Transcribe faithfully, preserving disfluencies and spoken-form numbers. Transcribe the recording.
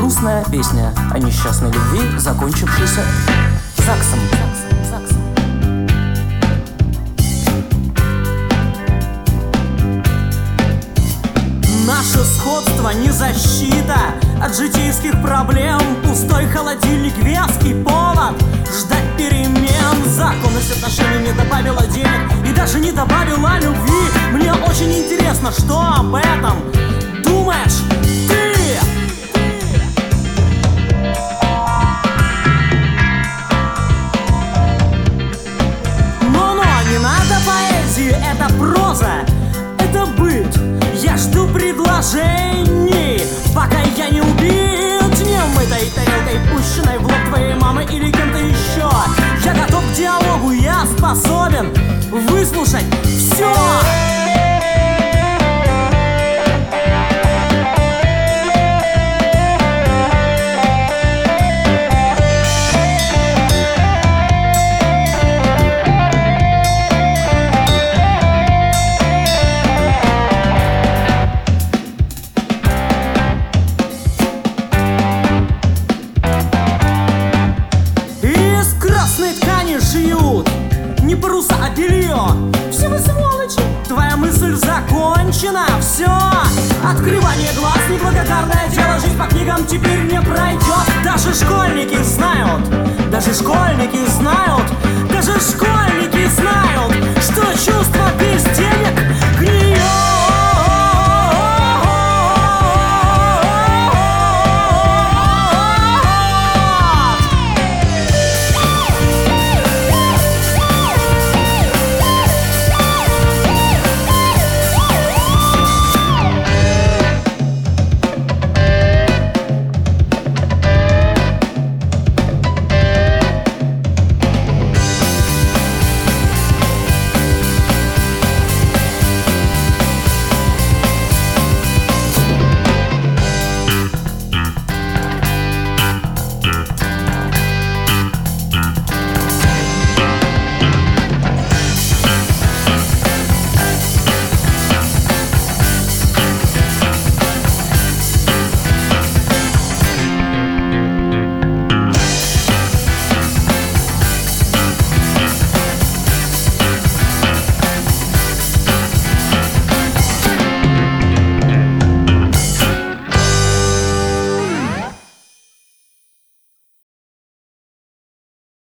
Грустная песня о несчастной любви, закончившейся ЗАГСом. Наше сходство не защита от житейских проблем. Пустой холодильник, вязкий повод ждать перемен. Законность отношений не добавила денег и даже не добавила любви. Мне очень интересно, что об этом думаешь ты? Но-но, не надо поэзии, это проза, это быт. Я жду предложений, пока я не убит немытой тарелкой, пущенной в лоб твоей мамы или кем-то еще. Я готов к диалогу, я способен выслушать все. Шьют не паруса, а белье. Все вы сволочи, твоя мысль закончена. Все, открывание глаз, неблагодарное дело. Жизнь по книгам теперь не пройдет. Даже школьники знают, даже школьники знают, даже школьники знают, что чувство